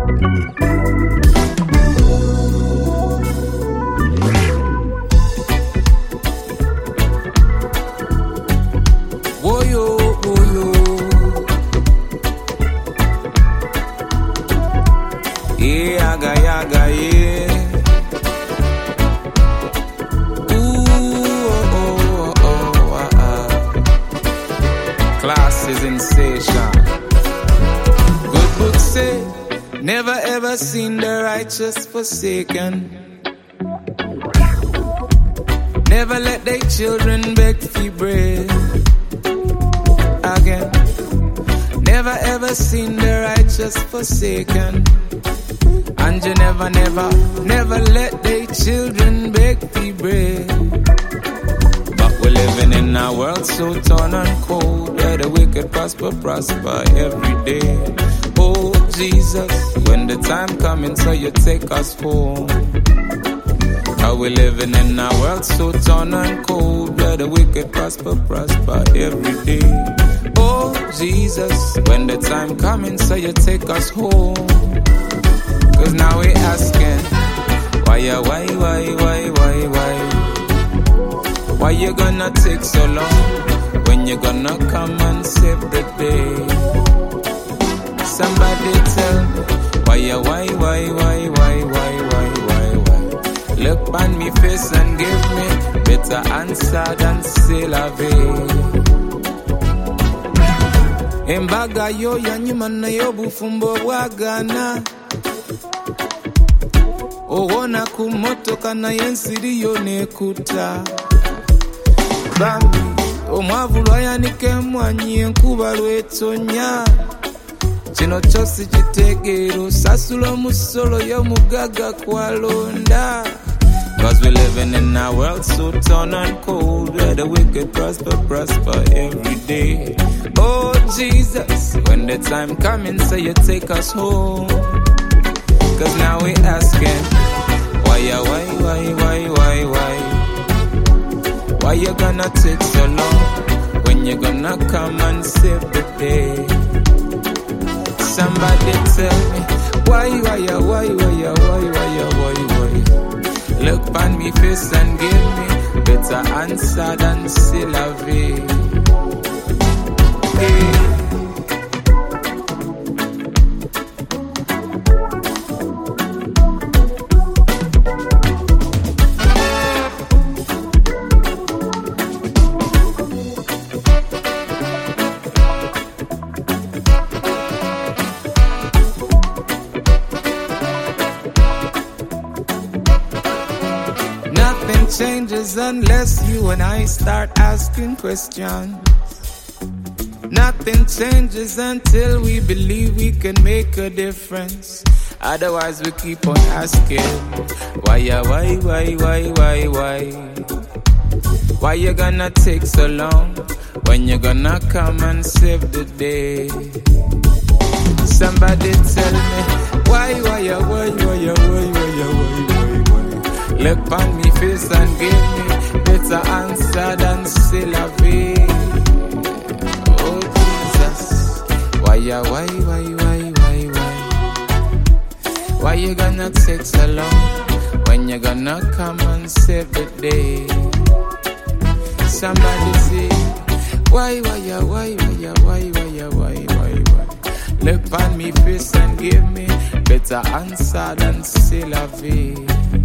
Never ever seen the righteous forsaken. Never let their children beg for bread again. Never ever seen the righteous forsaken. And you never let their children beg for bread. But we're living in a world so torn and cold, where the wicked prosper every day. Oh Jesus, when the time coming, so you take us home. How we living in a world so torn and cold, where the wicked prosper every day. Oh Jesus, when the time coming, so you take us home. Cause now we asking, why you gonna take so long? When you gonna come and save the day? Somebody tell me, why? Look on me face and give me better answer than say la vie. Embaga yo yanyuma na yo bufumbo wagana. Owona kumotoka na yensiri yo nekuta. Bambi, omwavulwa yanike mwanyi enkuba lwetonya. Chino chosi chitegero, sasulo musolo yo mugaga kwalonda. Cause we living in a world so torn and cold, where the wicked prosper every day. Oh Jesus, when the time coming, so you take us home. Cause now we asking, why? Why you gonna take so long? When you gonna come and save the day? Somebody tell me, why? Look on me face and give me better answer than say la vie. Hey. Nothing changes unless you and I start asking questions. Nothing changes until we believe we can make a difference. Otherwise we keep on asking, why? Why you gonna take so long? When you gonna come and save the day? Somebody tell me, why? Look on me face and give me better answer than say la vie. Oh Jesus, why? Why you gonna take so long? When you gonna come and save the day? Somebody say, why? Look on me face and give me better answer than say la vie.